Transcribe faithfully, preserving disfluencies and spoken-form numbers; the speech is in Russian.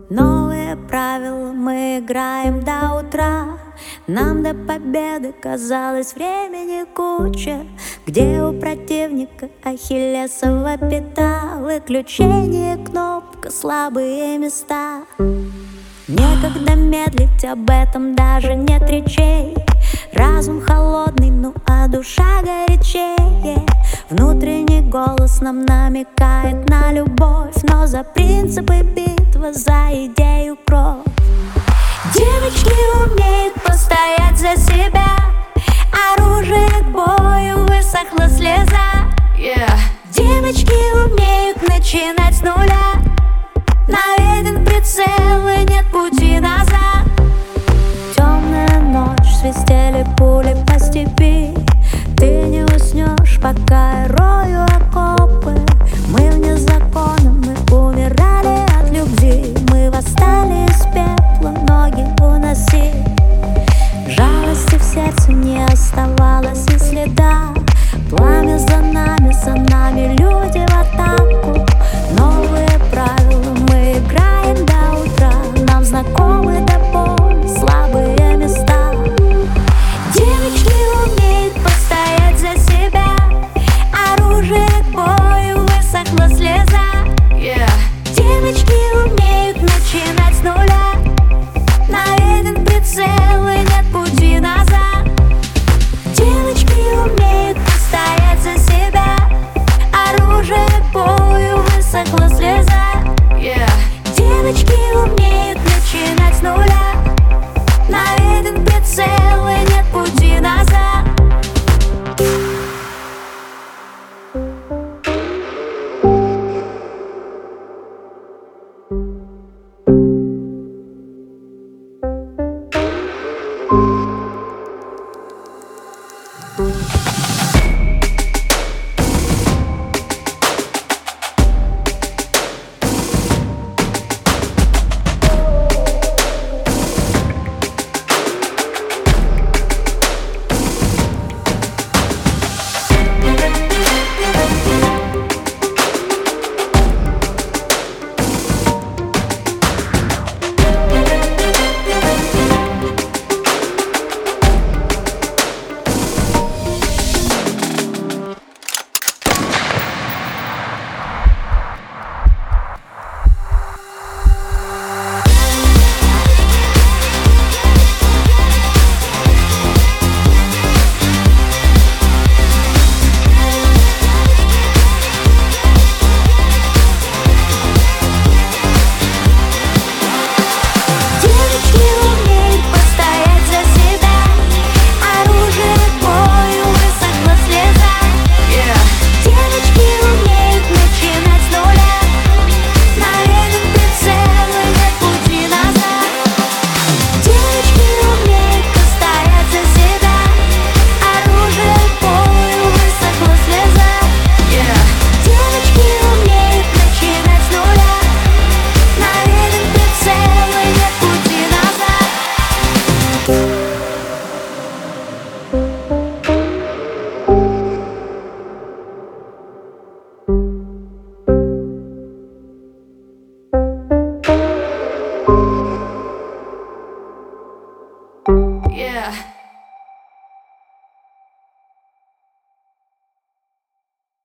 Новые правила мы играем до утра. Нам до победы казалось времени куча. Где у противника ахиллесова пята, выключение, кнопка, слабые места. Некогда медлить, об этом даже нет речей. Разум холодный, ну а душа горячее. Внутренний голос нам намекает на любовь, но за принципы битва, за идею кровь. Девочки умеют постоять за себя. Оружие к бою, высохла слеза. yeah. Девочки умеют начинать с нуля. Наведен прицел и нет пути назад. Темная ночь, свистели пули по степи. Ты не уснешь, пока я рою окопы. Мы вне закона, мы умирали от любви. Мы восстали из пепла, ноги уноси. Жалости в сердце не оставалось и следа. Пламя за нами, за нами люди в атаку. Новые правила мы играем до утра. Нам знакомы до боли слабые места. Девочки умеют постоять за себя. Оружие к бою, высохла слеза. yeah. Девочки умеют начинать с нуля. Наведен прицел и нет пути назад. Девочки умеют постоять за себя. Оружие к бою, высохла слеза. yeah. Девочки умеют начинать с нуля. Наведен прицел и нет пути назад. Yeah.